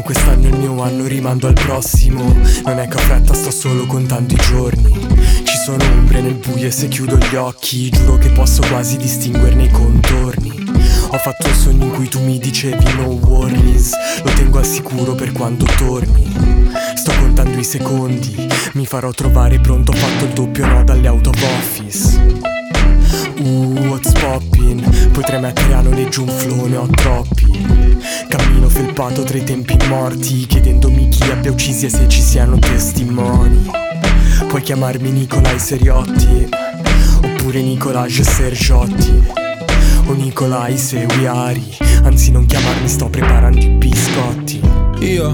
quest'anno è il mio anno, rimando al prossimo. Non è che ho fretta, sto solo contando i giorni. Ci sono ombre nel buio e se chiudo gli occhi giuro che posso quasi distinguerne i contorni. Ho fatto un sogno in cui tu mi dicevi no worries, lo tengo al sicuro per quando torni. Sto contando i secondi, mi farò trovare pronto, ho fatto il doppio no dalle out of office. What's poppin'? Potrei mettere a noleggio un flow, ne ho troppi. Cammino felpato tra i tempi morti, chiedendomi chi abbia uccisi e se ci siano testimoni. Puoi chiamarmi Nicolai Seriotti, oppure Nicolage Sergiotti, o Nicolai Seguiari. Anzi non chiamarmi, sto preparando i biscotti. Io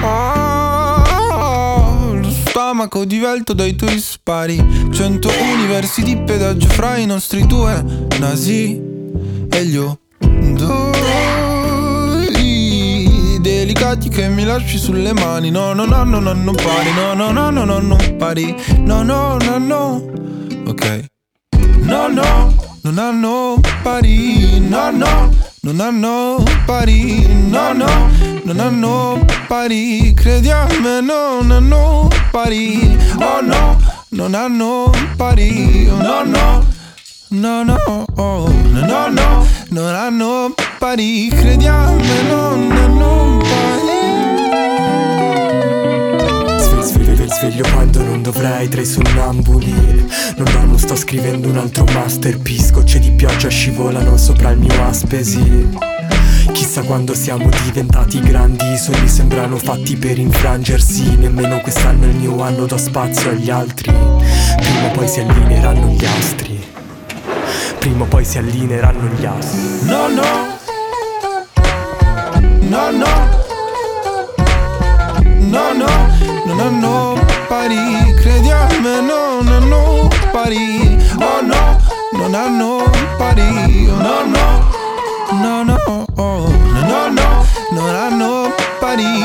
ho lo stomaco divelto dai tuoi spari. 100 universi di pedaggio fra i nostri due nasi e gli odori delicati che mi lasci sulle mani. No, no, no, no, no, non pari. No, no, no, no, no, non pari. No, no, no, no. Ok. No, no, non hanno pari. No, no, non hanno pari. No, no, non hanno pari. Credi a me, non hanno pari. Oh no, non hanno pari. Oh no, no, no, no, oh, no, no, no, non hanno pari. Credi a me, non hanno pari. Sveglio quando non dovrei, tra i sonnambuli. Non dormo, sto scrivendo un altro masterpiece. Gocce di pioggia scivolano sopra il mio Aspesi. Chissà quando siamo diventati grandi, i sogni sembrano fatti per infrangersi. Nemmeno quest'anno è il mio anno, do spazio agli altri. Prima o poi si allineeranno gli astri. Prima o poi si allineeranno gli astri. No, no, no, no, no, no, non hanno pari. Credi a me, non hanno pari. Oh no, non hanno pari. Oh no, no, no, no, oh, no, no, no, non hanno pari.